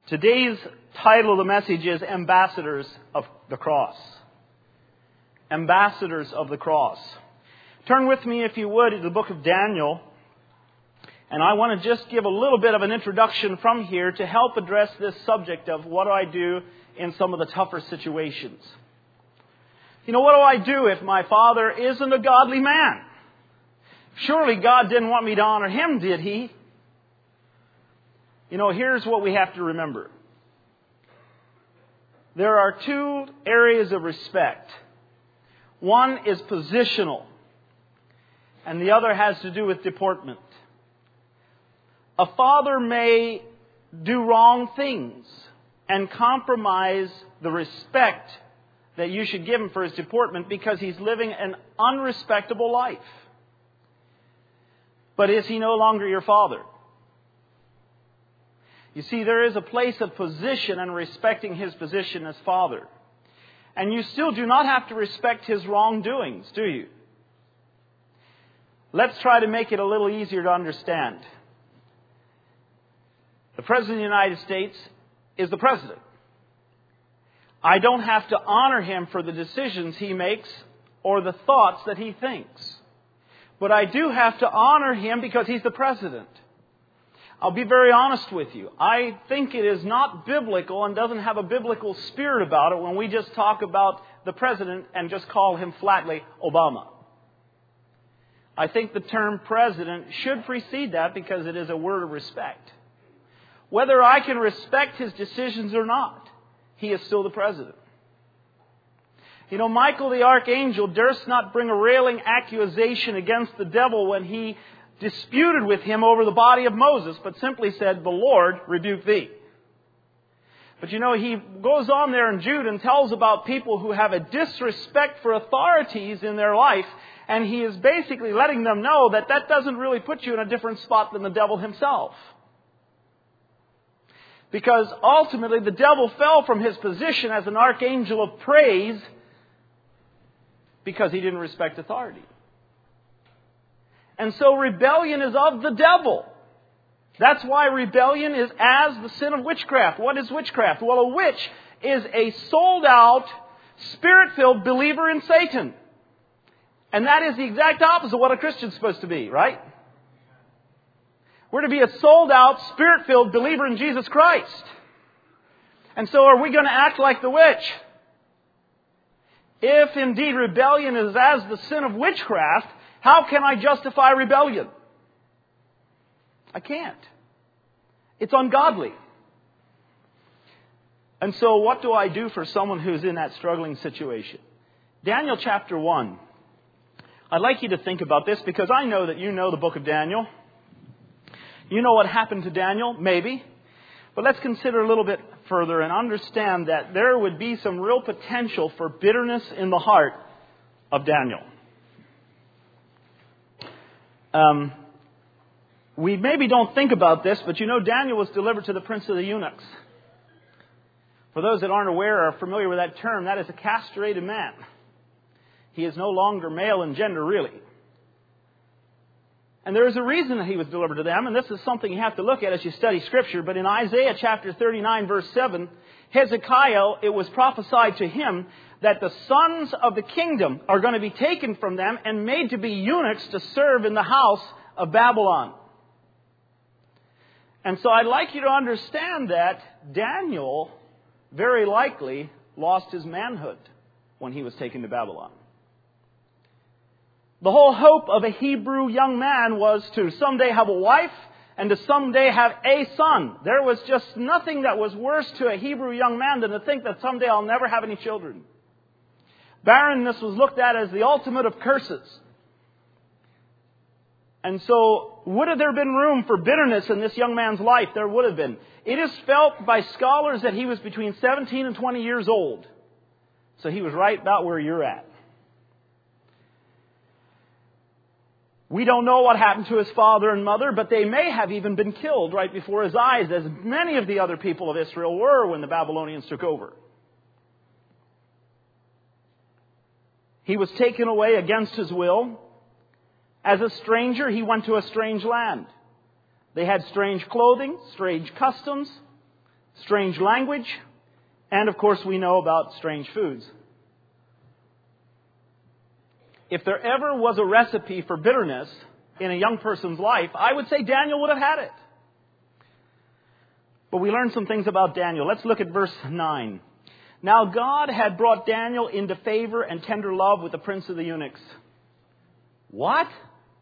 Today's title of the message is Ambassadors of the Cross. Ambassadors of the Cross. Turn with me, if you would, to the book of Daniel. And I want to just give a little bit of an introduction from here to help address this subject of what do I do in some of the tougher situations. You know, what do I do if my father isn't a godly man? Surely God didn't want me to honor him, did He? You know, here's what we have to remember. There are two areas of respect. One is positional, and the other has to do with deportment. A father may do wrong things and compromise the respect that you should give him for his deportment because he's living an unrespectable life. But is he no longer your father? You see, there is a place of position and respecting his position as father. And you still do not have to respect his wrongdoings, do you? Let's try to make it a little easier to understand. The President of the United States is the President. I don't have to honor him for the decisions he makes or the thoughts that he thinks. But I do have to honor him because he's the President. I'll be very honest with you. I think it is not biblical and doesn't have a biblical spirit about it when we just talk about the President and just call him flatly Obama. I think the term President should precede that because it is a word of respect. Whether I can respect his decisions or not, he is still the President. You know, Michael the archangel durst not bring a railing accusation against the devil when he disputed with him over the body of Moses, but simply said, "The Lord rebuke thee." But you know, he goes on there in Jude and tells about people who have a disrespect for authorities in their life, and he is basically letting them know that that doesn't really put you in a different spot than the devil himself. Because ultimately the devil fell from his position as an archangel of praise because he didn't respect authority. And so rebellion is of the devil. That's why rebellion is as the sin of witchcraft. What is witchcraft? Well, a witch is a sold-out, spirit-filled believer in Satan. And that is the exact opposite of what a Christian's supposed to be, right? We're to be a sold-out, spirit-filled believer in Jesus Christ. And so are we going to act like the witch? If indeed rebellion is as the sin of witchcraft, how can I justify rebellion? I can't. It's ungodly. And so what do I do for someone who's in that struggling situation? Daniel chapter 1. I'd like you to think about this because I know that you know the book of Daniel. You know what happened to Daniel? Maybe. But let's consider a little bit further and understand that there would be some real potential for bitterness in the heart of Daniel. We maybe don't think about this, but you know Daniel was delivered to the prince of the eunuchs. For those that aren't aware or are familiar with that term, that is a castrated man. He is no longer male in gender, really. And there is a reason that he was delivered to them, and this is something you have to look at as you study Scripture. But in Isaiah chapter 39, verse 7, Hezekiah, it was prophesied to him that the sons of the kingdom are going to be taken from them and made to be eunuchs to serve in the house of Babylon. And so I'd like you to understand that Daniel very likely lost his manhood when he was taken to Babylon. The whole hope of a Hebrew young man was to someday have a wife and to someday have a son. There was just nothing that was worse to a Hebrew young man than to think that someday I'll never have any children. Barrenness was looked at as the ultimate of curses. And so, would have there been room for bitterness in this young man's life? There would have been. It is felt by scholars that he was between 17 and 20 years old. So he was right about where you're at. We don't know what happened to his father and mother, but they may have even been killed right before his eyes, as many of the other people of Israel were when the Babylonians took over. He was taken away against his will. As a stranger, he went to a strange land. They had strange clothing, strange customs, strange language, and of course we know about strange foods. If there ever was a recipe for bitterness in a young person's life, I would say Daniel would have had it. But we learn some things about Daniel. Let's look at verse 9. Now God had brought Daniel into favor and tender love with the prince of the eunuchs. What?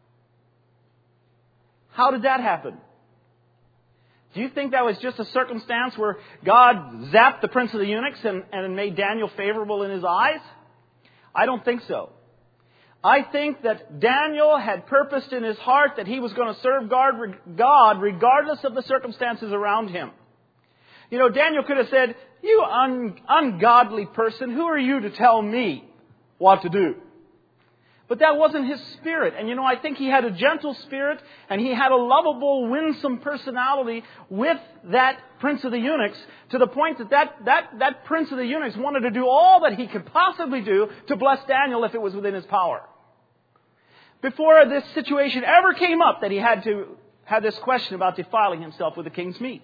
How did that happen? Do you think that was just a circumstance where God zapped the prince of the eunuchs and made Daniel favorable in his eyes? I don't think so. I think that Daniel had purposed in his heart that he was going to serve God regardless of the circumstances around him. You know, Daniel could have said, "You ungodly person, who are you to tell me what to do?" But that wasn't his spirit. And you know, I think he had a gentle spirit and he had a lovable, winsome personality with that prince of the eunuchs, to the point that prince of the eunuchs wanted to do all that he could possibly do to bless Daniel if it was within his power. Before this situation ever came up that he had to have this question about defiling himself with the king's meat.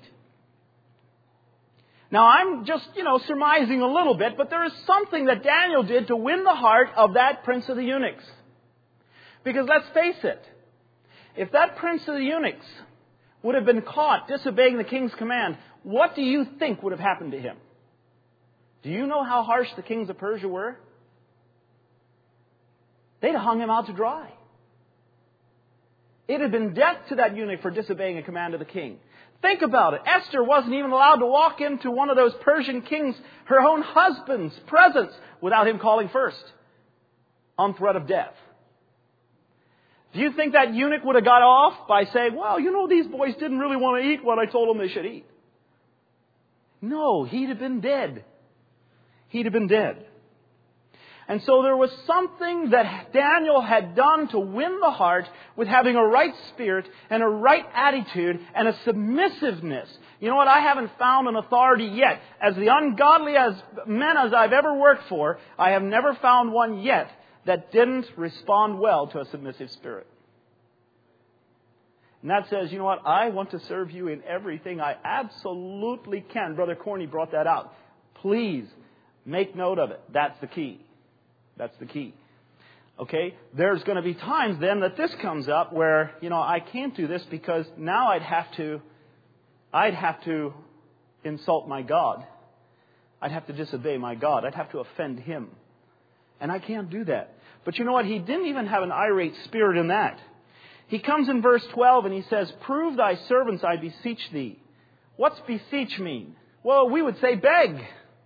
Now, I'm just, surmising a little bit, but there is something that Daniel did to win the heart of that prince of the eunuchs. Because let's face it, if that prince of the eunuchs would have been caught disobeying the king's command, what do you think would have happened to him? Do you know how harsh the kings of Persia were? They'd have hung him out to dry. It had been death to that eunuch for disobeying a command of the king. Think about it. Esther wasn't even allowed to walk into one of those Persian kings, her own husband's presence, without him calling first, on threat of death. Do you think that eunuch would have got off by saying, "Well, these boys didn't really want to eat what I told them they should eat"? No, he'd have been dead. He'd have been dead. And so there was something that Daniel had done to win the heart with having a right spirit and a right attitude and a submissiveness. You know what? I haven't found an authority yet. As the ungodly as men as I've ever worked for, I have never found one yet that didn't respond well to a submissive spirit. And that says, you know what? I want to serve you in everything I absolutely can. Brother Corney brought that out. Please make note of it. That's the key. That's the key. Okay? There's going to be times then that this comes up where, I can't do this because now I'd have to insult my God. I'd have to disobey my God. I'd have to offend Him. And I can't do that. But you know what? He didn't even have an irate spirit in that. He comes in verse 12 and he says, "Prove thy servants, I beseech thee." What's beseech mean? Well, we would say beg.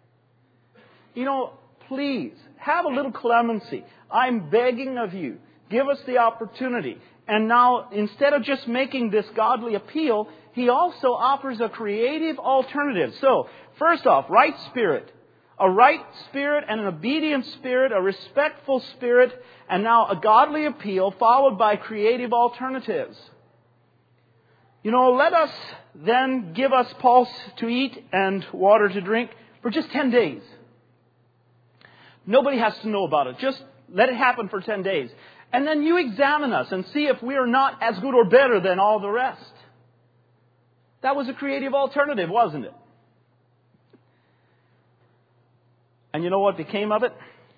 Please, have a little clemency. I'm begging of you. Give us the opportunity. And now, instead of just making this godly appeal, he also offers a creative alternative. So, first off, right spirit. A right spirit and an obedient spirit, a respectful spirit, and now a godly appeal followed by creative alternatives. Let us then give us pulse to eat and water to drink for just 10 days. Nobody has to know about it. Just let it happen for 10 days. And then you examine us and see if we are not as good or better than all the rest. That was a creative alternative, wasn't it? And you know what became of it?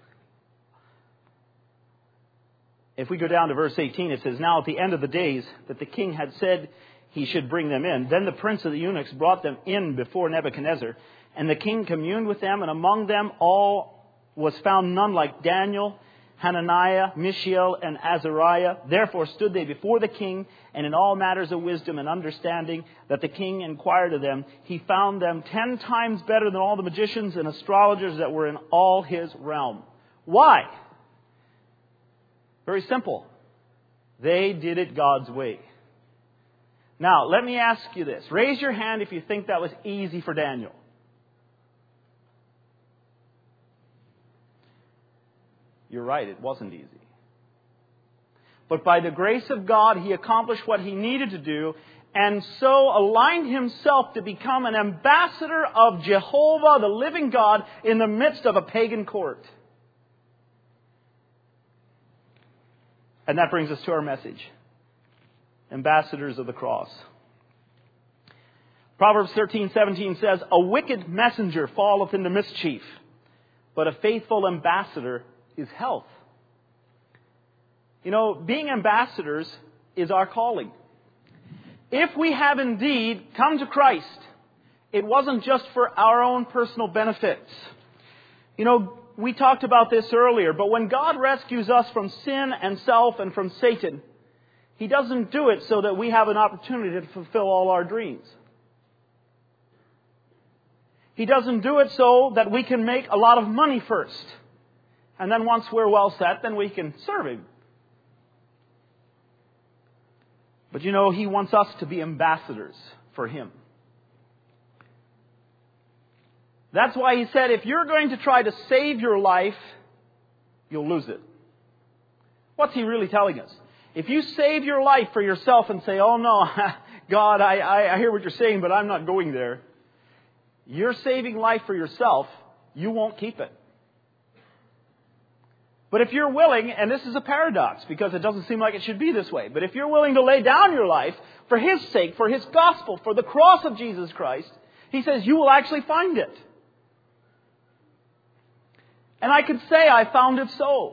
If we go down to verse 18, it says, "Now at the end of the days that the king had said he should bring them in, then the prince of the eunuchs brought them in before Nebuchadnezzar. And the king communed with them, and among them all was found none like Daniel, Hananiah, Mishael, and Azariah. Therefore stood they before the king, and in all matters of wisdom and understanding that the king inquired of them, he found them 10 times better than all the magicians and astrologers that were in all his realm." Why? Very simple. They did it God's way. Now, let me ask you this. Raise your hand if you think that was easy for Daniel. You're right, it wasn't easy. But by the grace of God, he accomplished what he needed to do, and so aligned himself to become an ambassador of Jehovah, the living God, in the midst of a pagan court. And that brings us to our message. Ambassadors of the cross. Proverbs 13:17 says, "A wicked messenger falleth into mischief, but a faithful ambassador is health." You know, being ambassadors is our calling. If we have indeed come to Christ, it wasn't just for our own personal benefits. You know, we talked about this earlier, but when God rescues us from sin and self and from Satan, He doesn't do it so that we have an opportunity to fulfill all our dreams. He doesn't do it so that we can make a lot of money first. And then once we're well set, then we can serve Him. But you know, He wants us to be ambassadors for Him. That's why He said, if you're going to try to save your life, you'll lose it. What's He really telling us? If you save your life for yourself and say, "Oh no, God, I hear what you're saying, but I'm not going there," you're saving life for yourself, you won't keep it. But if you're willing, and this is a paradox because it doesn't seem like it should be this way, but if you're willing to lay down your life for His sake, for His gospel, for the cross of Jesus Christ, He says you will actually find it. And I could say I found it so.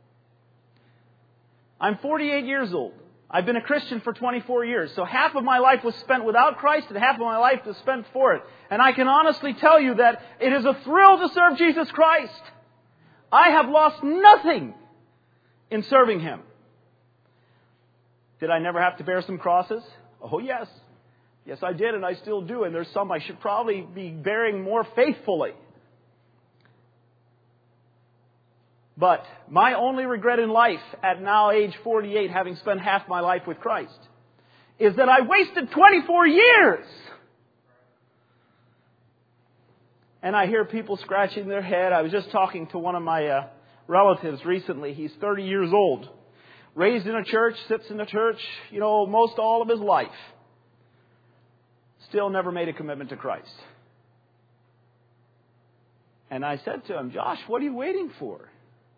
I'm 48 years old. I've been a Christian for 24 years. So half of my life was spent without Christ and half of my life was spent for it. And I can honestly tell you that it is a thrill to serve Jesus Christ. I have lost nothing in serving Him. Did I never have to bear some crosses? Oh, yes. Yes, I did, and I still do. And there's some I should probably be bearing more faithfully. But my only regret in life, at now age 48, having spent half my life with Christ, is that I wasted 24 years. And I hear people scratching their head. I was just talking to one of my relatives recently. He's 30 years old. Raised in a church, sits in a church, you know, most all of his life. Still never made a commitment to Christ. And I said to him, "Josh, what are you waiting for?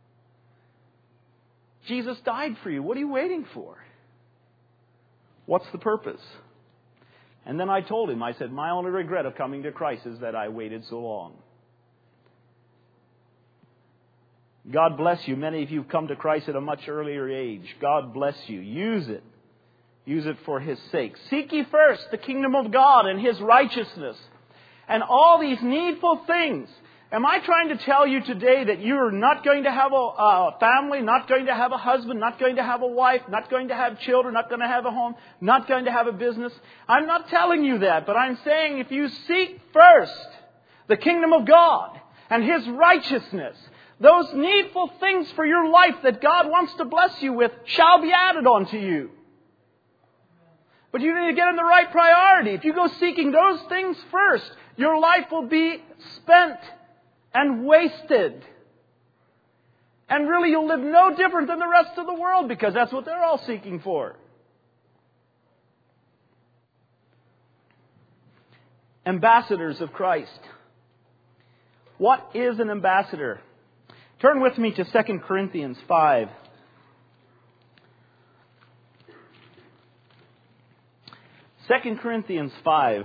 Jesus died for you. What are you waiting for? What's the purpose?" And then I told him, I said, "My only regret of coming to Christ is that I waited so long." God bless you. Many of you have come to Christ at a much earlier age. God bless you. Use it. Use it for His sake. Seek ye first the kingdom of God and His righteousness. And all these needful things. Am I trying to tell you today that you're not going to have a family, not going to have a husband, not going to have a wife, not going to have children, not going to have a home, not going to have a business? I'm not telling you that, but I'm saying if you seek first the kingdom of God and His righteousness, those needful things for your life that God wants to bless you with shall be added onto you. But you need to get in the right priority. If you go seeking those things first, your life will be spent and wasted. And really you'll live no different than the rest of the world because that's what they're all seeking for. Ambassadors of Christ. What is an ambassador? Turn with me to 2 Corinthians 5. 2 Corinthians 5.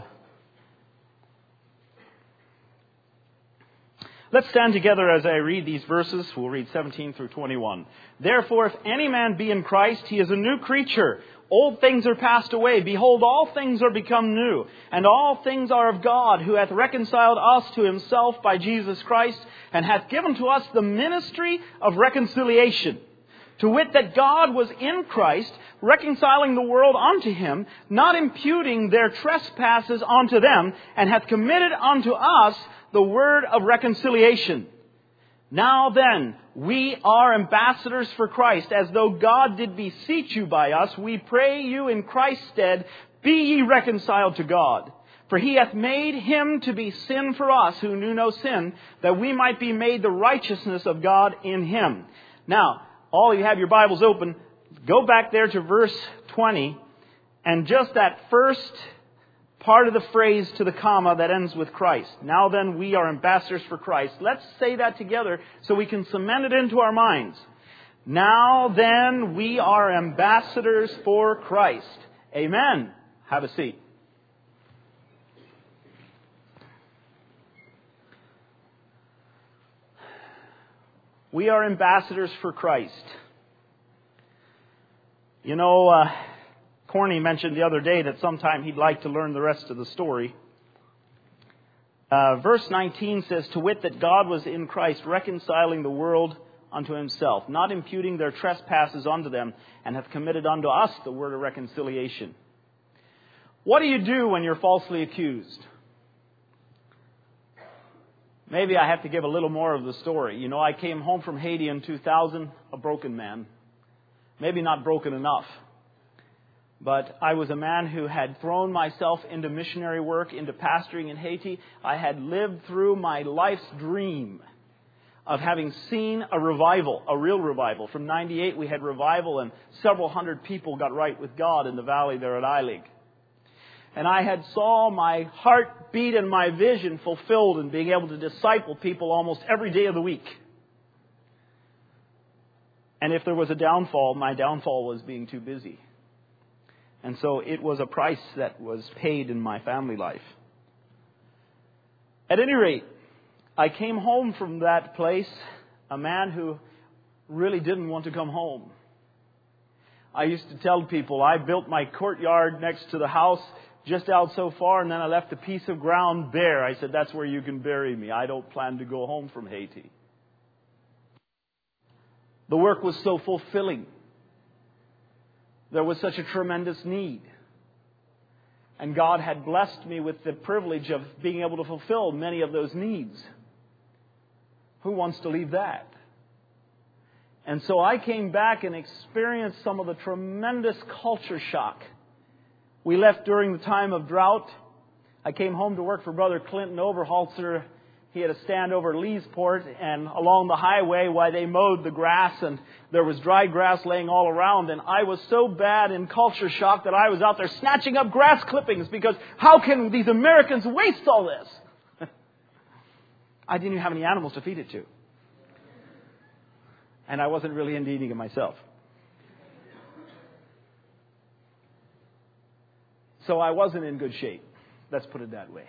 Let's stand together as I read these verses. We'll read 17 through 21. "Therefore, if any man be in Christ, he is a new creature. Old things are passed away. Behold, all things are become new. And all things are of God, who hath reconciled us to Himself by Jesus Christ, and hath given to us the ministry of reconciliation. To wit, that God was in Christ, reconciling the world unto Him, not imputing their trespasses unto them, and hath committed unto us the word of reconciliation. Now then, we are ambassadors for Christ, as though God did beseech you by us. We pray you in Christ's stead, be ye reconciled to God. For He hath made Him to be sin for us, who knew no sin, that we might be made the righteousness of God in Him." Now, all of you have your Bibles open. Go back there to verse 20, and just that first part of the phrase to the comma that ends with Christ. Now then, we are ambassadors for Christ. Let's say that together so we can cement it into our minds. Now then, we are ambassadors for Christ. Amen. Have a seat. We are ambassadors for Christ. You know, Corny mentioned the other day that sometime he'd like to learn the rest of the story. Verse 19 says, to wit, that God was in Christ reconciling the world unto himself, not imputing their trespasses unto them, and hath committed unto us the word of reconciliation. What do you do when you're falsely accused? Maybe I have to give a little more of the story. You know, I came home from Haiti in 2000, a broken man. Maybe not broken enough. But I was a man who had thrown myself into missionary work, into pastoring in Haiti. I had lived through my life's dream of having seen a revival, a real revival. From 98 we had revival and several hundred people got right with God in the valley there at Eilig. And I had saw my heartbeat and my vision fulfilled in being able to disciple people almost every day of the week. And if there was a downfall, my downfall was being too busy. And so it was a price that was paid in my family life. At any rate, I came home from that place a man who really didn't want to come home. I used to tell people I built my courtyard next to the house just out so far, and then I left a piece of ground bare. I said, that's where you can bury me. I don't plan to go home from Haiti. The work was so fulfilling. There was such a tremendous need. And God had blessed me with the privilege of being able to fulfill many of those needs. Who wants to leave that? And so I came back and experienced some of the tremendous culture shock. We left during the time of drought. I came home to work for Brother Clinton Overholzer. He had a stand over Leesport, and along the highway while they mowed the grass, and there was dry grass laying all around. And I was so bad in culture shock that I was out there snatching up grass clippings, because how can these Americans waste all this? I didn't even have any animals to feed it to. And I wasn't really into eating it myself. So I wasn't in good shape. Let's put it that way.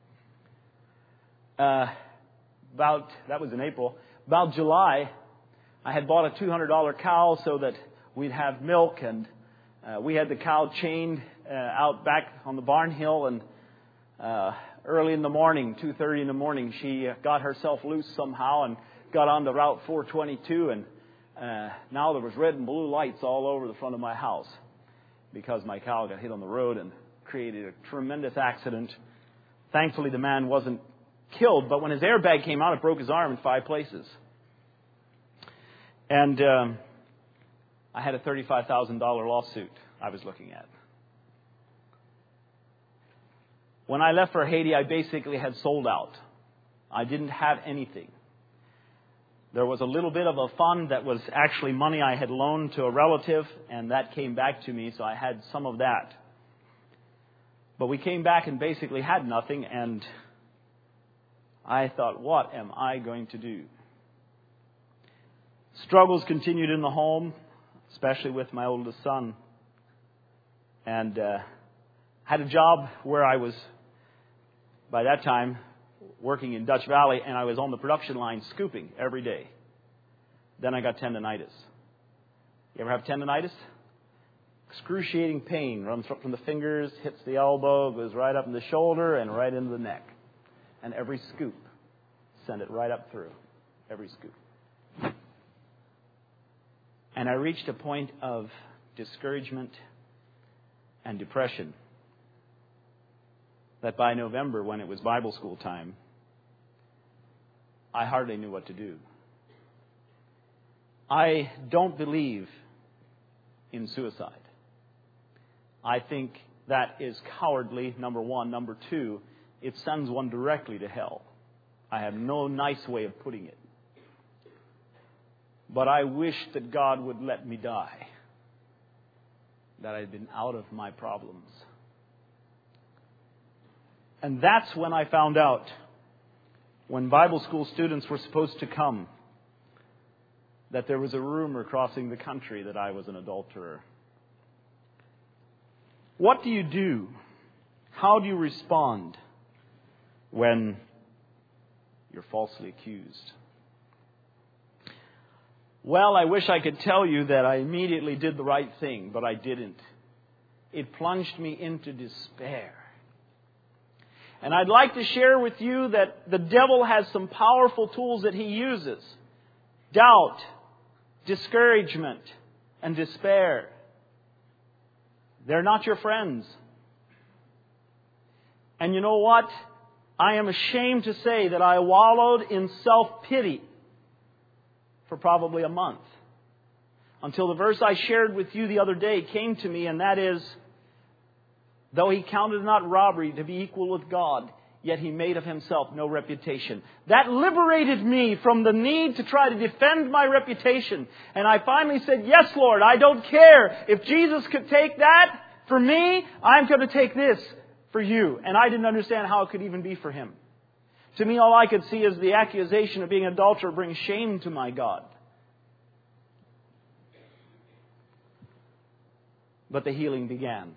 That was in April. About July, I had bought a $200 cow so that we'd have milk, and we had the cow chained out back on the barn hill, and early in the morning, 2:30 in the morning, she got herself loose somehow and got onto Route 422, and now there was red and blue lights all over the front of my house because my cow got hit on the road and created a tremendous accident. Thankfully, the man wasn't killed, but when his airbag came out, it broke his arm in 5 places. And I had a $35,000 lawsuit I was looking at. When I left for Haiti, I basically had sold out. I didn't have anything. There was a little bit of a fund that was actually money I had loaned to a relative, and that came back to me, so I had some of that. But we came back and basically had nothing, and I thought, what am I going to do? Struggles continued in the home, especially with my oldest son. And had a job where I was, by that time, working in Dutch Valley, and I was on the production line scooping every day. Then I got tendonitis. You ever have tendonitis? Excruciating pain. Runs from the fingers, hits the elbow, goes right up in the shoulder, and right into the neck. And every scoop, send it right up through. Every scoop. And I reached a point of discouragement and depression that by November, when it was Bible school time, I hardly knew what to do. I don't believe in suicide. I think that is cowardly, number one. Number two, it sends one directly to hell. I have no nice way of putting it. But I wish that God would let me die, that I'd been out of my problems. And that's when I found out, when Bible school students were supposed to come, that there was a rumor crossing the country that I was an adulterer. What do you do? How do you respond when you're falsely accused? Well, I wish I could tell you that I immediately did the right thing, but I didn't. It plunged me into despair. And I'd like to share with you that the devil has some powerful tools that he uses. Doubt, discouragement, and despair. They're not your friends. And you know what? I am ashamed to say that I wallowed in self-pity for probably a month. Until the verse I shared with you the other day came to me, and that is, though he counted not robbery to be equal with God, yet he made of himself no reputation. That liberated me from the need to try to defend my reputation. And I finally said, yes, Lord, I don't care. If Jesus could take that for me, I'm going to take this for you. And I didn't understand how it could even be for him. To me, all I could see is the accusation of being an adulterer brings shame to my God. But the healing began.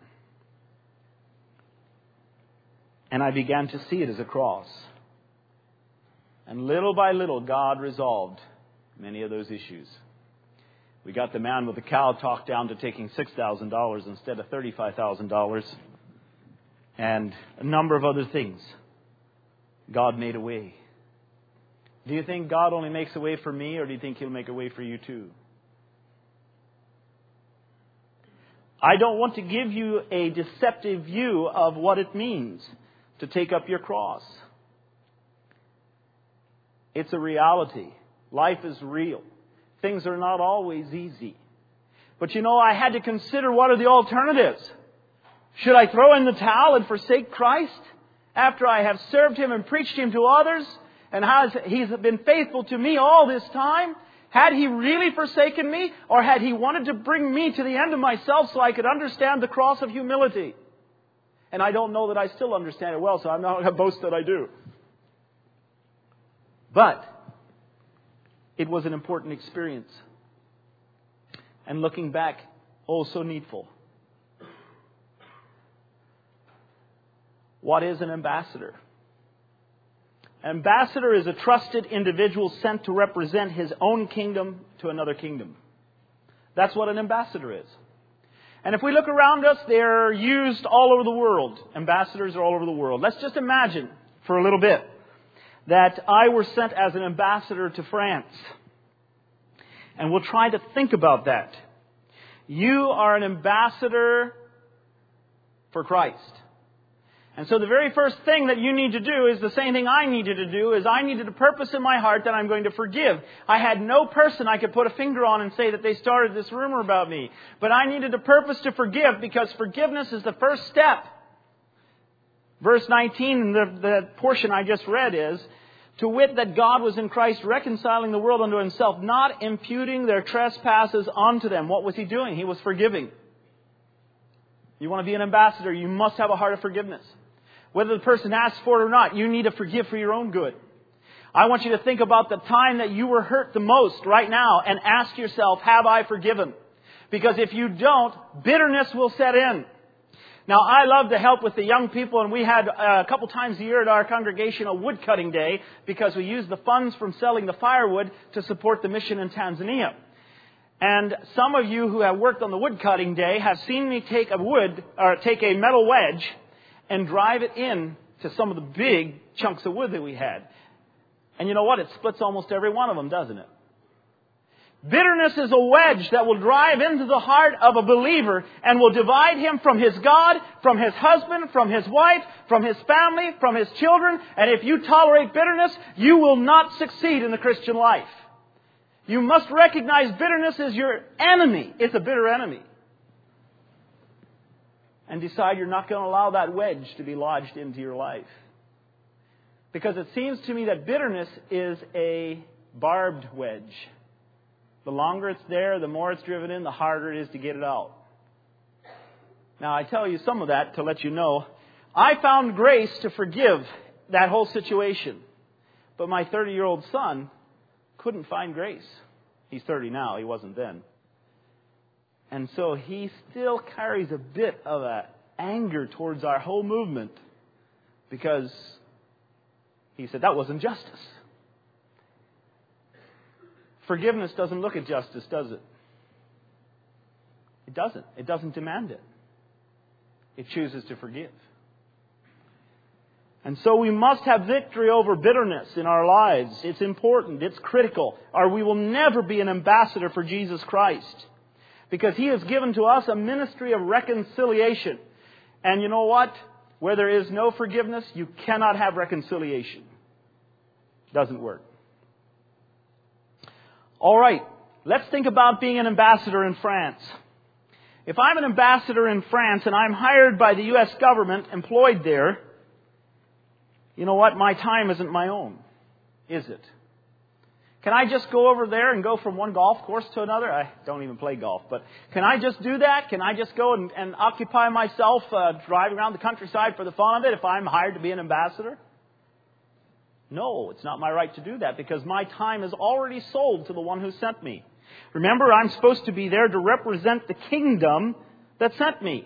And I began to see it as a cross. And little by little, God resolved many of those issues. We got the man with the cow talked down to taking $6,000 instead of $35,000. And a number of other things. God made a way. Do you think God only makes a way for me, or do you think He'll make a way for you too? I don't want to give you a deceptive view of what it means to take up your cross. It's a reality. Life is real. Things are not always easy. But you know, I had to consider what are the alternatives. Should I throw in the towel and forsake Christ after I have served Him and preached Him to others? And He's been faithful to me all this time? Had He really forsaken me? Or had He wanted to bring me to the end of myself so I could understand the cross of humility? And I don't know that I still understand it well, so I'm not going to boast that I do. But it was an important experience. And looking back, oh, so needful. What is an ambassador? An ambassador is a trusted individual sent to represent his own kingdom to another kingdom. That's what an ambassador is. And if we look around us, they're used all over the world. Ambassadors are all over the world. Let's just imagine for a little bit that I were sent as an ambassador to France. And we'll try to think about that. You are an ambassador for Christ. And so the very first thing that you need to do is the same thing I needed to do, is I needed a purpose in my heart that I'm going to forgive. I had no person I could put a finger on and say that they started this rumor about me. But I needed a purpose to forgive, because forgiveness is the first step. Verse 19, the portion I just read is, to wit that God was in Christ reconciling the world unto Himself, not imputing their trespasses unto them. What was He doing? He was forgiving. You want to be an ambassador, you must have a heart of forgiveness. Whether the person asks for it or not, you need to forgive for your own good. I want you to think about the time that you were hurt the most right now and ask yourself, have I forgiven? Because if you don't, bitterness will set in. Now, I love to help with the young people, and we had a couple times a year at our congregation a wood cutting day, because we used the funds from selling the firewood to support the mission in Tanzania. And some of you who have worked on the wood cutting day have seen me take a metal wedge and drive it in to some of the big chunks of wood that we had. And you know what? It splits almost every one of them, doesn't it? Bitterness is a wedge that will drive into the heart of a believer and will divide him from his God, from his husband, from his wife, from his family, from his children. And if you tolerate bitterness, you will not succeed in the Christian life. You must recognize bitterness as your enemy. It's a bitter enemy. And decide you're not going to allow that wedge to be lodged into your life. Because it seems to me that bitterness is a barbed wedge. The longer it's there, the more it's driven in, the harder it is to get it out. Now, I tell you some of that to let you know. I found grace to forgive that whole situation. But my 30-year-old son couldn't find grace. He's 30 now. He wasn't then. And so he still carries a bit of anger towards our whole movement, because he said that wasn't justice. Forgiveness doesn't look at justice, does it? It doesn't. It doesn't demand it. It chooses to forgive. And so we must have victory over bitterness in our lives. It's important. It's critical. Or we will never be an ambassador for Jesus Christ. Because He has given to us a ministry of reconciliation. And you know what? Where there is no forgiveness, you cannot have reconciliation. Doesn't work. All right. Let's think about being an ambassador in France. If I'm an ambassador in France and I'm hired by the U.S. government, employed there, you know what? My time isn't my own, is it? Can I just go over there and go from one golf course to another? I don't even play golf, but can I just do that? Can I just go and occupy myself driving around the countryside for the fun of it if I'm hired to be an ambassador? No, it's not my right to do that because my time is already sold to the one who sent me. Remember, I'm supposed to be there to represent the kingdom that sent me.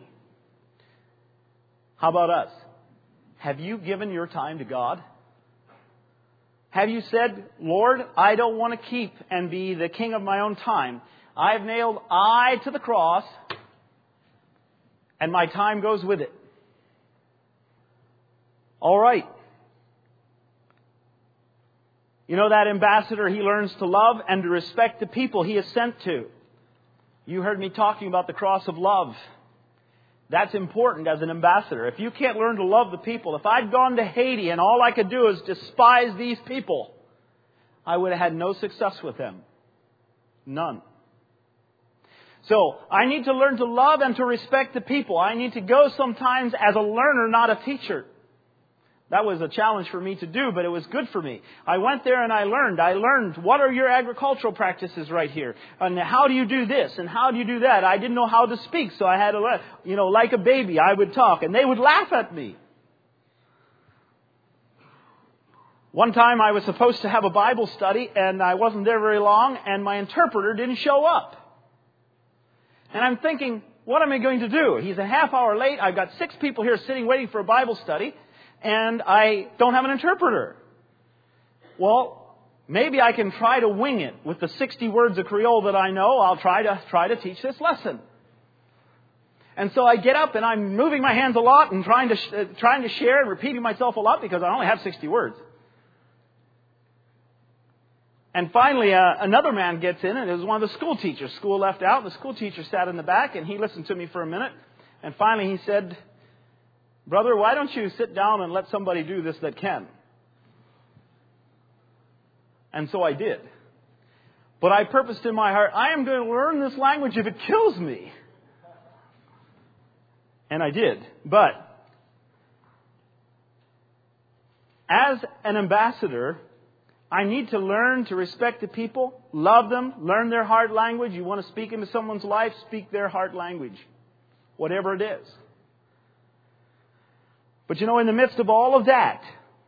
How about us? Have you given your time to God? Have you said, Lord, I don't want to keep and be the king of my own time. I've nailed I to the cross, and my time goes with it. All right. You know, that ambassador, he learns to love and to respect the people he is sent to. You heard me talking about the cross of love. That's important as an ambassador. If you can't learn to love the people, if I'd gone to Haiti and all I could do is despise these people, I would have had no success with them. None. So, I need to learn to love and to respect the people. I need to go sometimes as a learner, not a teacher. That was a challenge for me to do, but it was good for me. I went there and I learned what are your agricultural practices right here? And how do you do this? And how do you do that? I didn't know how to speak, so I had to learn. You know, like a baby, I would talk, and they would laugh at me. One time I was supposed to have a Bible study, and I wasn't there very long, and my interpreter didn't show up. And I'm thinking, what am I going to do? He's a half hour late. I've got 6 people here sitting waiting for a Bible study. And I don't have an interpreter. Well, maybe I can try to wing it with the 60 words of Creole that I know. I'll try to teach this lesson. And so I get up and I'm moving my hands a lot and trying to share and repeating myself a lot because I only have 60 words. And finally, another man gets in, and it was one of the school teachers. School left out, and the school teacher sat in the back, and he listened to me for a minute. And finally he said, Brother, why don't you sit down and let somebody do this that can? And so I did. But I purposed in my heart, I am going to learn this language if it kills me. And I did. But as an ambassador, I need to learn to respect the people, love them, learn their heart language. You want to speak into someone's life, speak their heart language, whatever it is. But you know, in the midst of all of that,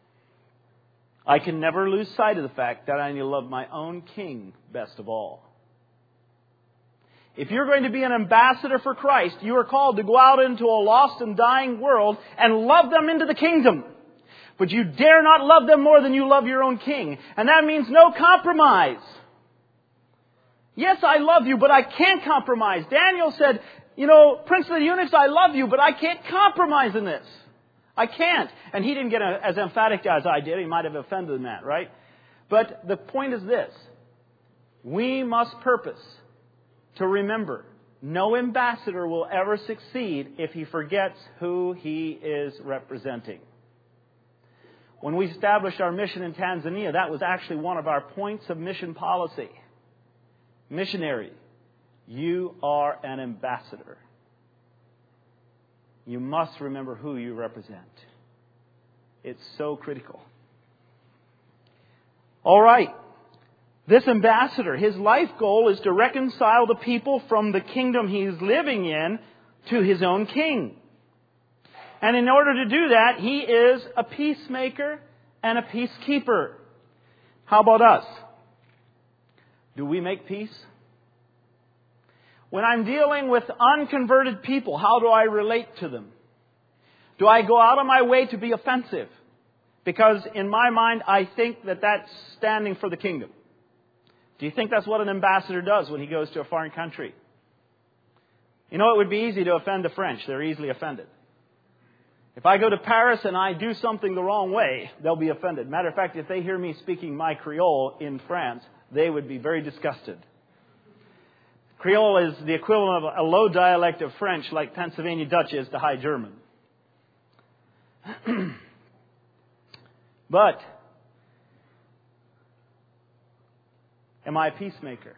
I can never lose sight of the fact that I need to love my own king best of all. If you're going to be an ambassador for Christ, you are called to go out into a lost and dying world and love them into the kingdom. But you dare not love them more than you love your own king. And that means no compromise. Yes, I love you, but I can't compromise. Daniel said, you know, Prince of the Eunuchs, I love you, but I can't compromise in this. I can't. And he didn't get as emphatic as I did. He might have offended in that, right? But the point is this. We must purpose to remember no ambassador will ever succeed if he forgets who he is representing. When we established our mission in Tanzania, that was actually one of our points of mission policy. Missionary, you are an ambassador. You must remember who you represent. It's so critical. All right. This ambassador, his life goal is to reconcile the people from the kingdom he's living in to his own king. And in order to do that, he is a peacemaker and a peacekeeper. How about us? Do we make peace? When I'm dealing with unconverted people, how do I relate to them? Do I go out of my way to be offensive? Because in my mind, I think that that's standing for the kingdom. Do you think that's what an ambassador does when he goes to a foreign country? You know, it would be easy to offend the French. They're easily offended. If I go to Paris and I do something the wrong way, they'll be offended. Matter of fact, if they hear me speaking my Creole in France, they would be very disgusted. Creole is the equivalent of a low dialect of French, like Pennsylvania Dutch is to High German. But am I a peacemaker?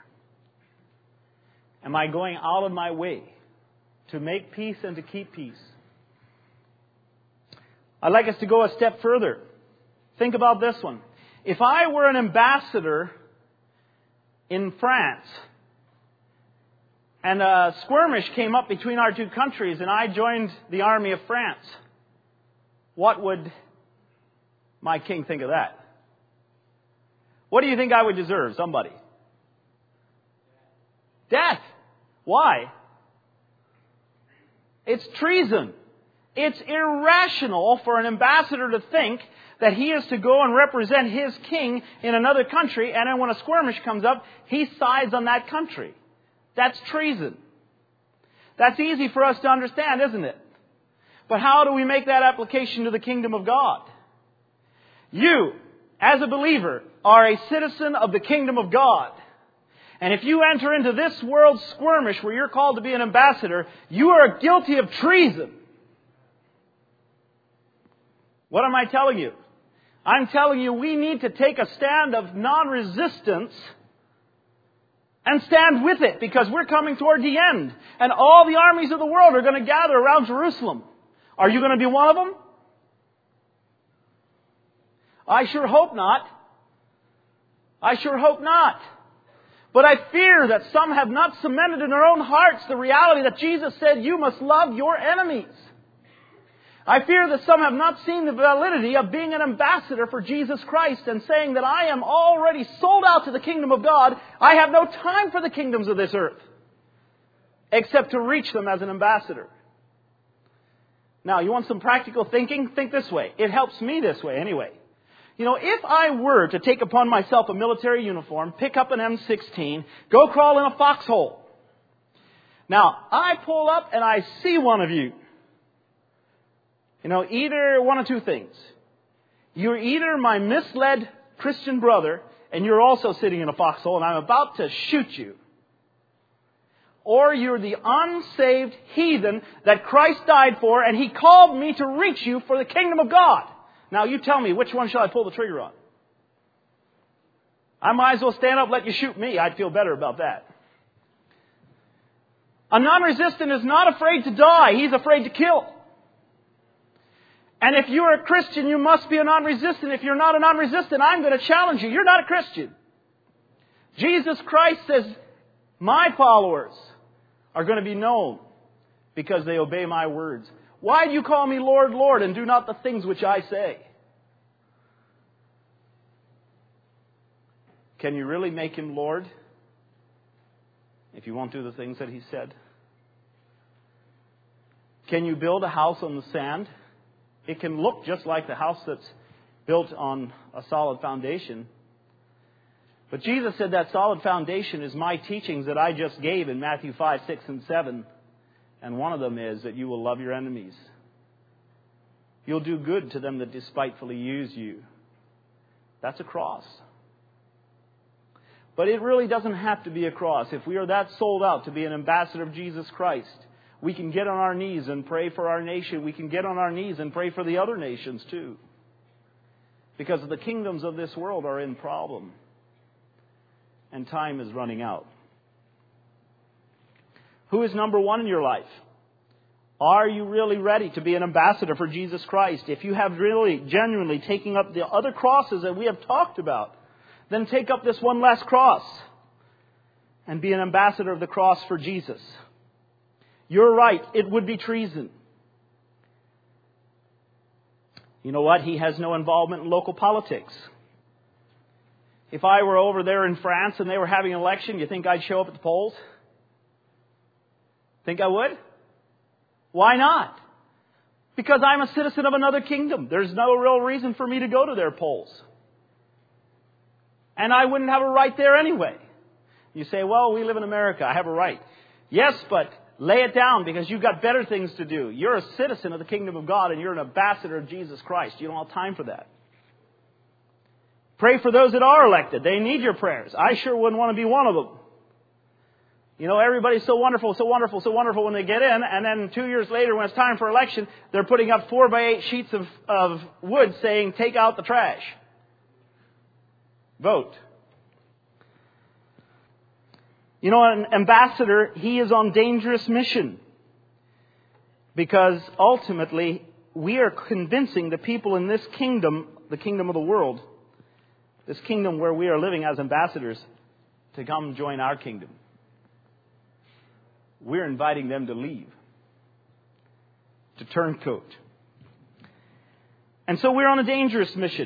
Am I going out of my way to make peace and to keep peace? I'd like us to go a step further. Think about this one. If I were an ambassador in France and a skirmish came up between our two countries and I joined the army of France, what would my king think of that? What do you think I would deserve? Somebody. Death. Why? It's treason. It's irrational for an ambassador to think that he is to go and represent his king in another country, and then when a skirmish comes up, he sides on that country. That's treason. That's easy for us to understand, isn't it? But how do we make that application to the kingdom of God? You, as a believer, are a citizen of the kingdom of God. And if you enter into this world's skirmish where you're called to be an ambassador, you are guilty of treason. What am I telling you? I'm telling you we need to take a stand of non-resistance and stand with it, because we're coming toward the end. And all the armies of the world are going to gather around Jerusalem. Are you going to be one of them? I sure hope not. I sure hope not. But I fear that some have not cemented in their own hearts the reality that Jesus said, you must love your enemies. I fear that some have not seen the validity of being an ambassador for Jesus Christ and saying that I am already sold out to the kingdom of God. I have no time for the kingdoms of this earth except to reach them as an ambassador. Now, you want some practical thinking? Think this way. It helps me this way anyway. You know, if I were to take upon myself a military uniform, pick up an M16, go crawl in a foxhole. Now, I pull up and I see one of you. You know, either one of two things. You're either my misled Christian brother, and you're also sitting in a foxhole, and I'm about to shoot you. Or you're the unsaved heathen that Christ died for, and He called me to reach you for the kingdom of God. Now, you tell me, which one shall I pull the trigger on? I might as well stand up and let you shoot me. I'd feel better about that. A non-resistant is not afraid to die. He's afraid to kill. And if you're a Christian, you must be a non-resistant. If you're not a non-resistant, I'm going to challenge you. You're not a Christian. Jesus Christ says, my followers are going to be known because they obey my words. Why do you call me Lord, Lord, and do not the things which I say? Can you really make Him Lord if you won't do the things that He said? Can you build a house on the sand? It can look just like the house that's built on a solid foundation. But Jesus said that solid foundation is my teachings that I just gave in Matthew 5, 6, and 7. And one of them is that you will love your enemies. You'll do good to them that despitefully use you. That's a cross. But it really doesn't have to be a cross. If we are that sold out to be an ambassador of Jesus Christ, we can get on our knees and pray for our nation. We can get on our knees and pray for the other nations too. Because the kingdoms of this world are in problem. And time is running out. Who is number one in your life? Are you really ready to be an ambassador for Jesus Christ? If you have really, genuinely taken up the other crosses that we have talked about, then take up this one last cross and be an ambassador of the cross for Jesus. You're right, it would be treason. You know what? He has no involvement in local politics. If I were over there in France and they were having an election, you think I'd show up at the polls? Think I would? Why not? Because I'm a citizen of another kingdom. There's no real reason for me to go to their polls. And I wouldn't have a right there anyway. You say, well, we live in America. I have a right. Yes, but lay it down because you've got better things to do. You're a citizen of the kingdom of God and you're an ambassador of Jesus Christ. You don't have time for that. Pray for those that are elected. They need your prayers. I sure wouldn't want to be one of them. You know, everybody's so wonderful, so wonderful, so wonderful when they get in, and then 2 years later when it's time for election, they're putting up 4x8 sheets of wood saying, take out the trash. Vote. You know, an ambassador, he is on dangerous mission. Because ultimately, we are convincing the people in this kingdom, the kingdom of the world, this kingdom where we are living as ambassadors, to come join our kingdom. We're inviting them to leave, to turncoat. And so we're on a dangerous mission.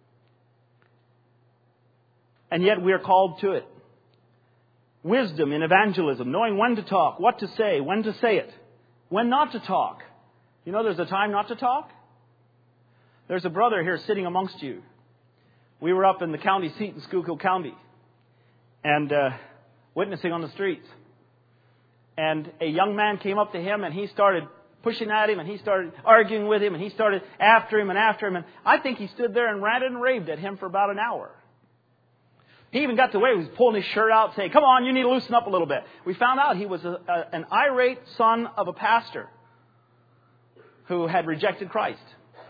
And yet we are called to it. Wisdom in evangelism, knowing when to talk, what to say, when to say it, when not to talk. You know there's a time not to talk? There's a brother here sitting amongst you. We were up in the county seat in Schuylkill County and witnessing on the streets. And a young man came up to him and he started pushing at him and he started arguing with him and he started after him. And I think he stood there and ranted and raved at him for about an hour. He even got to the way he was pulling his shirt out saying, come on, you need to loosen up a little bit. We found out he was an irate son of a pastor who had rejected Christ.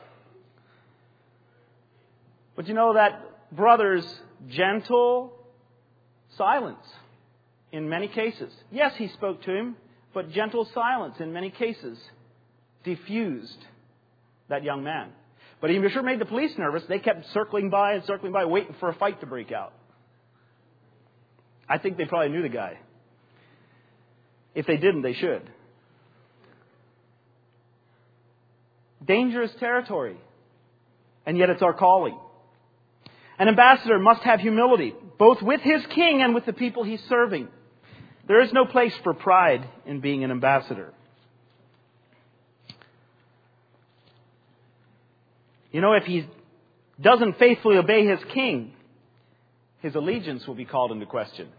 But you know that brother's gentle silence in many cases. Yes, he spoke to him, but gentle silence in many cases diffused that young man. But he sure made the police nervous. They kept circling by, waiting for a fight to break out. I think they probably knew the guy. If they didn't, they should. Dangerous territory. And yet it's our calling. An ambassador must have humility, both with his king and with the people he's serving. There is no place for pride in being an ambassador. You know, if he doesn't faithfully obey his king, his allegiance will be called into question.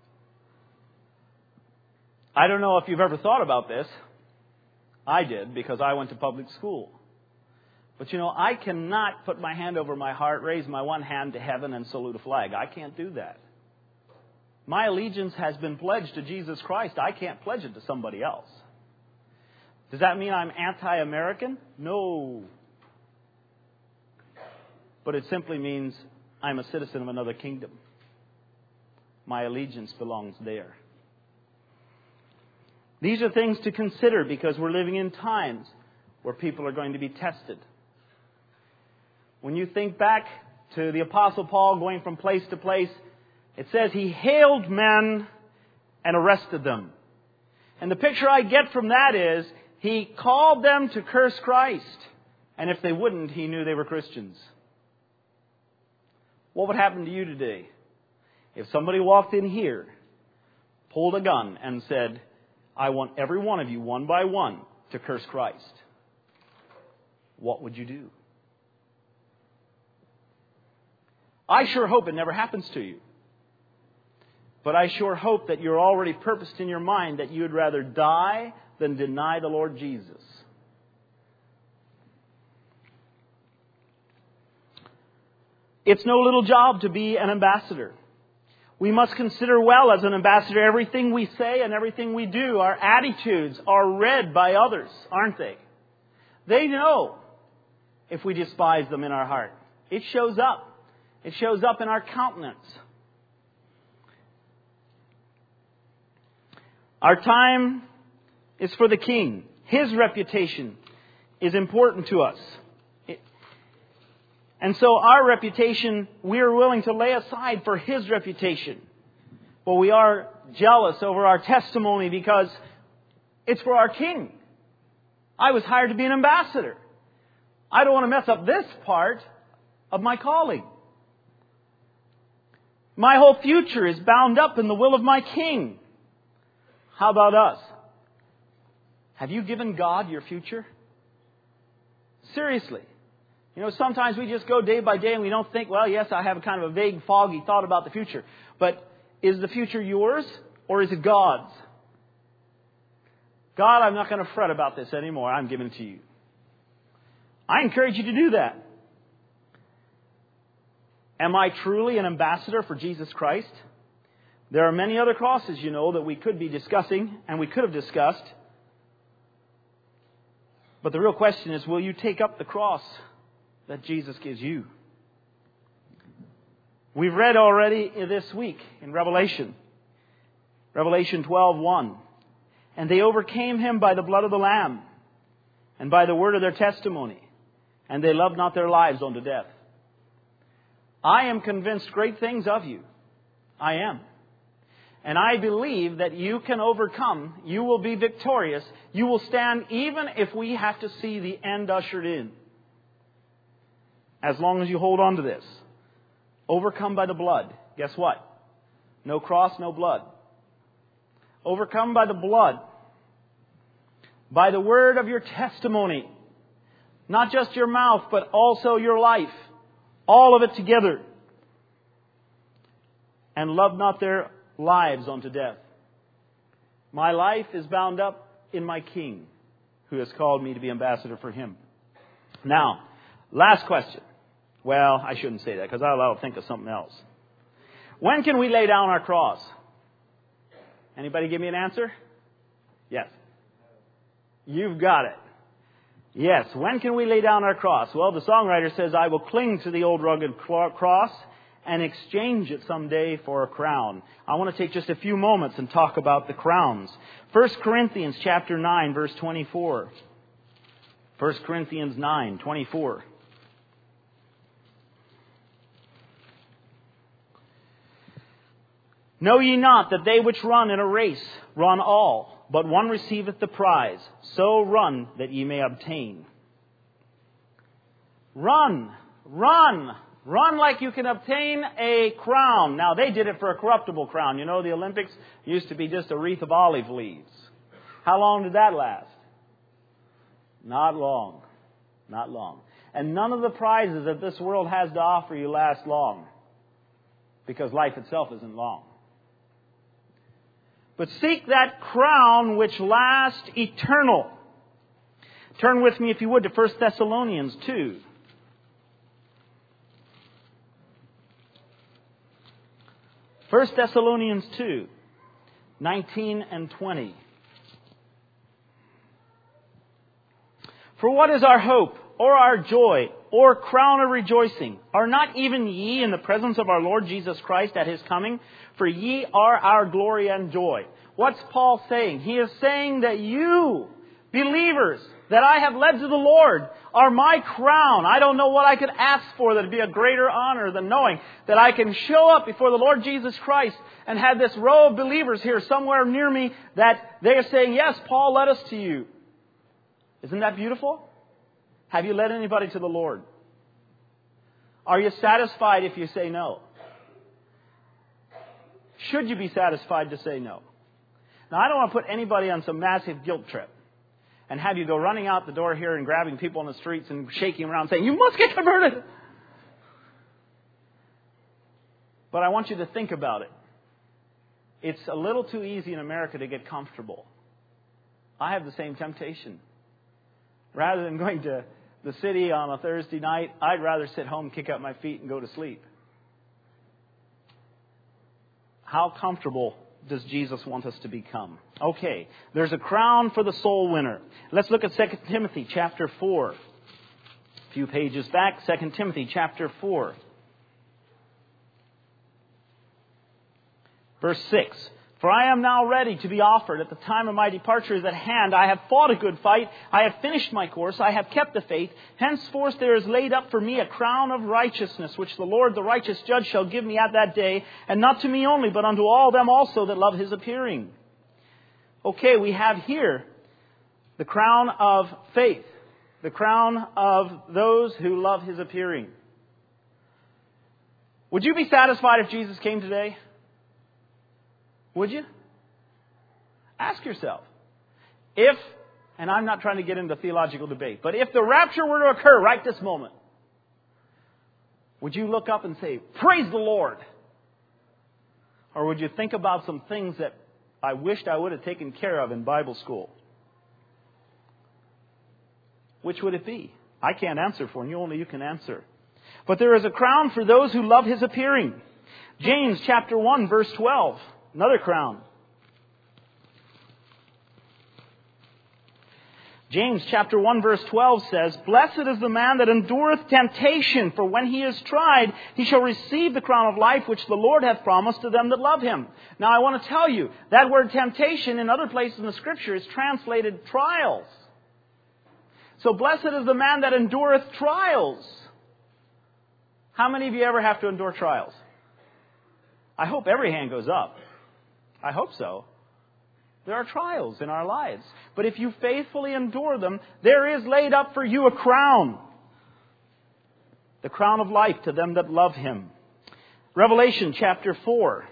I don't know if you've ever thought about this. I did, because I went to public school. But you know, I cannot put my hand over my heart, raise my one hand to heaven and salute a flag. I can't do that. My allegiance has been pledged to Jesus Christ. I can't pledge it to somebody else. Does that mean I'm anti-American? No. But it simply means I'm a citizen of another kingdom. My allegiance belongs there. These are things to consider because we're living in times where people are going to be tested. When you think back to the Apostle Paul going from place to place, it says he hailed men and arrested them. And the picture I get from that is he called them to curse Christ. And if they wouldn't, he knew they were Christians. What would happen to you today if somebody walked in here, pulled a gun and said, I want every one of you, one by one, to curse Christ? What would you do? I sure hope it never happens to you. But I sure hope that you're already purposed in your mind that you would rather die than deny the Lord Jesus. It's no little job to be an ambassador. We must consider well as an ambassador everything we say and everything we do. Our attitudes are read by others, aren't they? They know if we despise them in our heart. It shows up. It shows up in our countenance. Our time is for the King. His reputation is important to us. And so our reputation, we are willing to lay aside for His reputation. But we are jealous over our testimony because it's for our King. I was hired to be an ambassador. I don't want to mess up this part of my calling. My whole future is bound up in the will of my King. How about us? Have you given God your future? Seriously. You know, sometimes we just go day by day and we don't think, well, yes, I have a kind of a vague, foggy thought about the future. But Is the future yours or is it God's? God, I'm not going to fret about this anymore. I'm giving it to you. I encourage you to do that. Am I truly an ambassador for Jesus Christ? There are many other crosses, you know, that we could be discussing and we could have discussed. But the real question is, will you take up the cross that Jesus gives you? We've read already this week in Revelation 12:1. And they overcame him by the blood of the Lamb and by the word of their testimony. And they loved not their lives unto death. I am convinced great things of you. I am. And I believe that you can overcome. You will be victorious. You will stand even if we have to see the end ushered in. As long as you hold on to this. Overcome by the blood. Guess what? No cross, no blood. Overcome by the blood. By the word of your testimony. Not just your mouth, but also your life. All of it together. And love not their lives unto death. My life is bound up in my King, who has called me to be ambassador for Him. Now, last question. Well, I shouldn't say that because I'll think of something else. When can we lay down our cross? Anybody give me an answer? Yes. You've got it. Yes. When can we lay down our cross? Well, the songwriter says, I will cling to the old rugged cross and exchange it someday for a crown. I want to take just a few moments and talk about the crowns. 1 Corinthians chapter 9, verse 24. 1 Corinthians 9, 24. Know ye not that they which run in a race run all, but one receiveth the prize? So run that ye may obtain. Run, run, run like you can obtain a crown. Now, they did it for a corruptible crown. You know, the Olympics used to be just a wreath of olive leaves. How long did that last? Not long. Not long. And none of the prizes that this world has to offer you last long, because life itself isn't long. But seek that crown which lasts eternal. Turn with me, if you would, to 1 Thessalonians 2. 1 Thessalonians 2, 19 and 20. For what is our hope, or our joy, or crown of rejoicing? Are not even ye in the presence of our Lord Jesus Christ at His coming? For ye are our glory and joy. What's Paul saying? He is saying that you, believers, that I have led to the Lord, are my crown. I don't know what I could ask for that would be a greater honor than knowing that I can show up before the Lord Jesus Christ and have this row of believers here somewhere near me that they are saying, yes, Paul led us to you. Isn't that beautiful? Have you led anybody to the Lord? Are you satisfied if you say no? Should you be satisfied to say no? Now, I don't want to put anybody on some massive guilt trip and have you go running out the door here and grabbing people on the streets and shaking around saying, you must get converted. But I want you to think about it. It's a little too easy in America to get comfortable. I have the same temptation. Rather than going to the city on a Thursday night, I'd rather sit home, kick up my feet, and go to sleep. How comfortable does Jesus want us to become? Okay, there's a crown for the soul winner. Let's look at 2 Timothy chapter 4. A few pages back, 2 Timothy chapter 4. Verse 6. For I am now ready to be offered. At the time of my departure is at hand. I have fought a good fight. I have finished my course. I have kept the faith. Henceforth there is laid up for me a crown of righteousness, which the Lord, the righteous judge, shall give me at that day. And not to me only, but unto all them also that love His appearing. Okay, we have here the crown of faith. The crown of those who love His appearing. Would you be satisfied if Jesus came today? Would you? Ask yourself. If, and I'm not trying to get into theological debate, but if the rapture were to occur right this moment, would you look up and say, praise the Lord? Or would you think about some things that I wished I would have taken care of in Bible school? Which would it be? I can't answer for you, only you can answer. But there is a crown for those who love His appearing. James chapter 1 verse 12. Another crown. James chapter 1 verse 12 says, "Blessed is the man that endureth temptation, for when he is tried, he shall receive the crown of life which the Lord hath promised to them that love Him." Now I want to tell you, that word temptation in other places in the Scripture is translated trials. So blessed is the man that endureth trials. How many of you ever have to endure trials? I hope every hand goes up. I hope so. There are trials in our lives. But if you faithfully endure them, there is laid up for you a crown. The crown of life to them that love Him. Revelation chapter 4.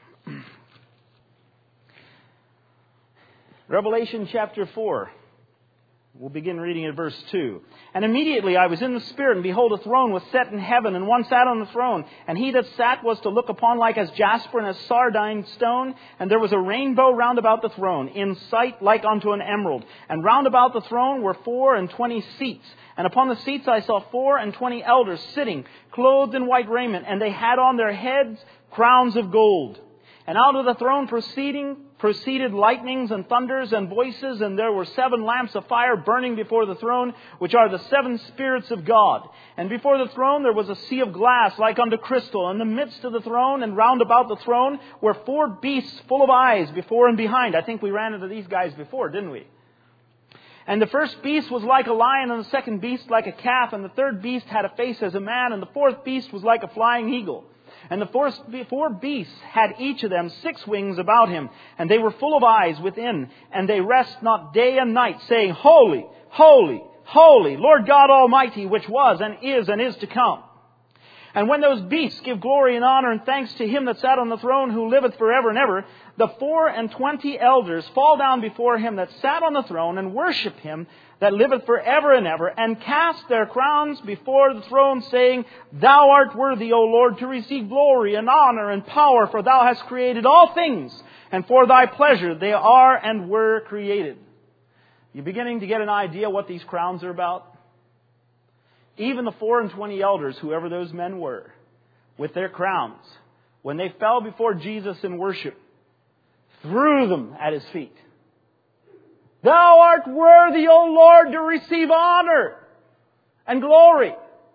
Revelation chapter 4. We'll begin reading at verse 2. "And immediately I was in the Spirit, and behold, a throne was set in heaven, and one sat on the throne. And he that sat was to look upon like as jasper and as sardine stone. And there was a rainbow round about the throne, in sight like unto an emerald. And round about the throne were 24 seats. And upon the seats I saw 24 elders sitting, clothed in white raiment, and they had on their heads crowns of gold. And out of the throne proceeded lightnings and thunders and voices, and there were 7 lamps of fire burning before the throne, which are the 7 spirits of God. And before the throne there was a sea of glass like unto crystal. In the midst of the throne and round about the throne were 4 beasts full of eyes before and behind." I think we ran into these guys before, didn't we? "And the first beast was like a lion, and the second beast like a calf, and the third beast had a face as a man, and the fourth beast was like a flying eagle. And the 4 beasts had each of them 6 wings about him, and they were full of eyes within, and they rest not day and night, saying, Holy, holy, holy, Lord God Almighty, which was and is to come. And when those beasts give glory and honor and thanks to Him that sat on the throne, who liveth forever and ever, the 24 elders fall down before Him that sat on the throne, and worship Him that liveth forever and ever, and cast their crowns before the throne, saying, Thou art worthy, O Lord, to receive glory and honor and power, for Thou hast created all things, and for Thy pleasure they are and were created." You beginning to get an idea what these crowns are about? Even the 24 elders, whoever those men were, with their crowns, when they fell before Jesus in worship, threw them at His feet. "Thou art worthy, O Lord, to receive honor and glory."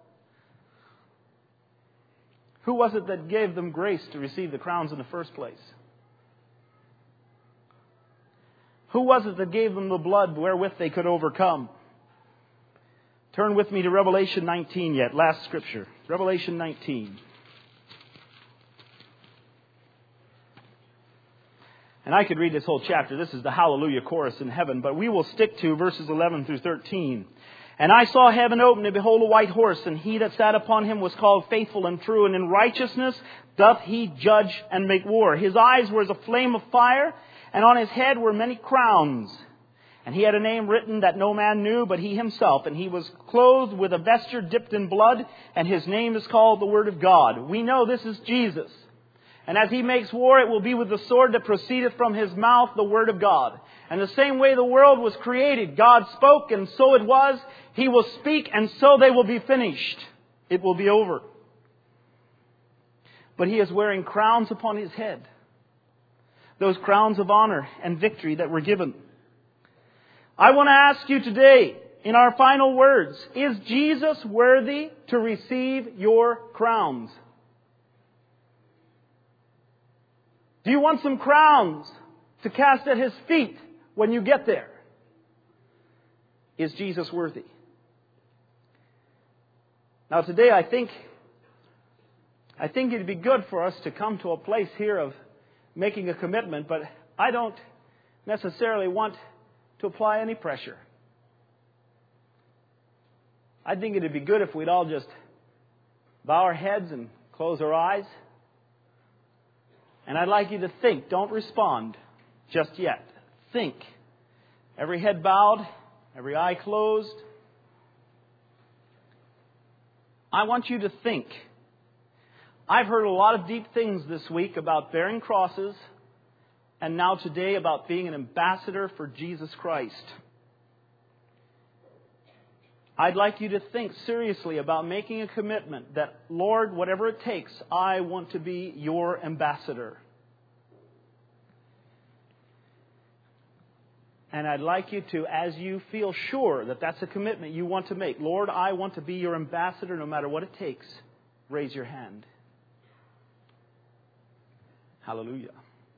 Who was it that gave them grace to receive the crowns in the first place? Who was it that gave them the blood wherewith they could overcome? Turn with me to Revelation 19 yet, last scripture. Revelation 19. And I could read this whole chapter. This is the Hallelujah chorus in heaven, but we will stick to verses 11 through 13. "And I saw heaven open, and behold a white horse, and he that sat upon him was called Faithful and True, and in righteousness doth he judge and make war. His eyes were as a flame of fire, and on his head were many crowns. And he had a name written that no man knew but he himself. And he was clothed with a vesture dipped in blood, and his name is called the Word of God." We know this is Jesus. "And as he makes war, it will be with the sword that proceedeth from his mouth, the Word of God. And the same way the world was created, God spoke, and so it was. He will speak, and so they will be finished." It will be over. "But he is wearing crowns upon his head, those crowns of honor and victory that were given." I want to ask you today, in our final words, is Jesus worthy to receive your crowns? Do you want some crowns to cast at His feet when you get there? Is Jesus worthy? Now today I think it'd be good for us to come to a place here of making a commitment, but I don't necessarily want to apply any pressure. I think it'd be good if we'd all just bow our heads and close our eyes. And I'd like you to think. Don't respond just yet. Think. Every head bowed, every eye closed. I want you to think. I've heard a lot of deep things this week about bearing crosses, and now today about being an ambassador for Jesus Christ. I'd like you to think seriously about making a commitment that, Lord, whatever it takes, I want to be your ambassador. And I'd like you to, as you feel sure that that's a commitment you want to make, Lord, I want to be your ambassador no matter what it takes, raise your hand. Hallelujah.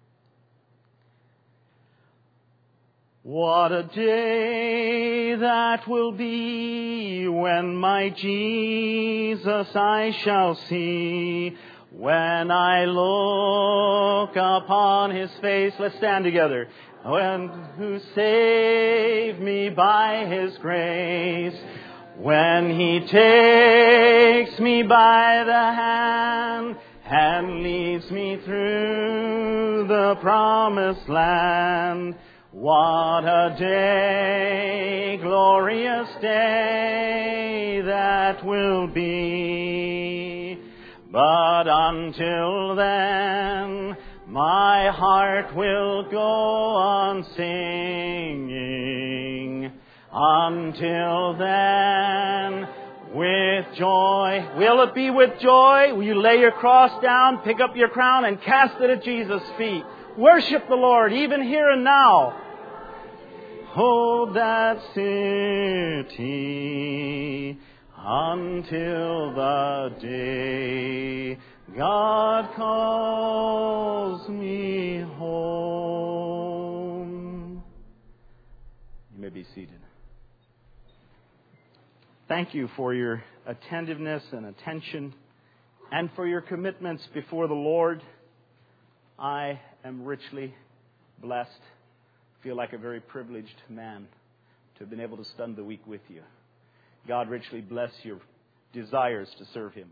What a day that will be when my Jesus I shall see. When I look upon His face, let's stand together. Who saved me by His grace. When He takes me by the hand and leads me through the promised land. What a day, glorious day that will be. But until then, my heart will go on singing. Until then, with joy. Will it be with joy? Will you lay your cross down, pick up your crown, and cast it at Jesus' feet? Worship the Lord, even here and now. Hold that city until the day God calls me home. You may be seated. Thank you for your attentiveness and attention and for your commitments before the Lord. I am richly blessed. Feel like a very privileged man to have been able to spend the week with you. God richly bless your desires to serve Him.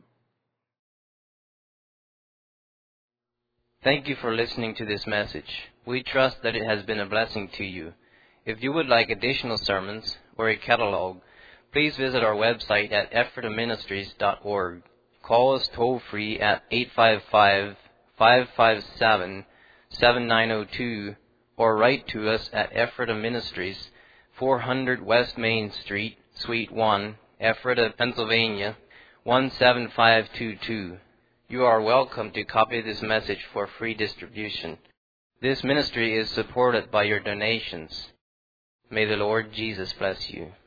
Thank you for listening to this message. We trust that it has been a blessing to you. If you would like additional sermons or a catalog, please visit our website at ephrataministries.org. Call us toll-free at 855-557-7902 or write to us at Ephrata Ministries, 400 West Main Street, Suite 1, Ephrata, Pennsylvania, 17522. You are welcome to copy this message for free distribution. This ministry is supported by your donations. May the Lord Jesus bless you.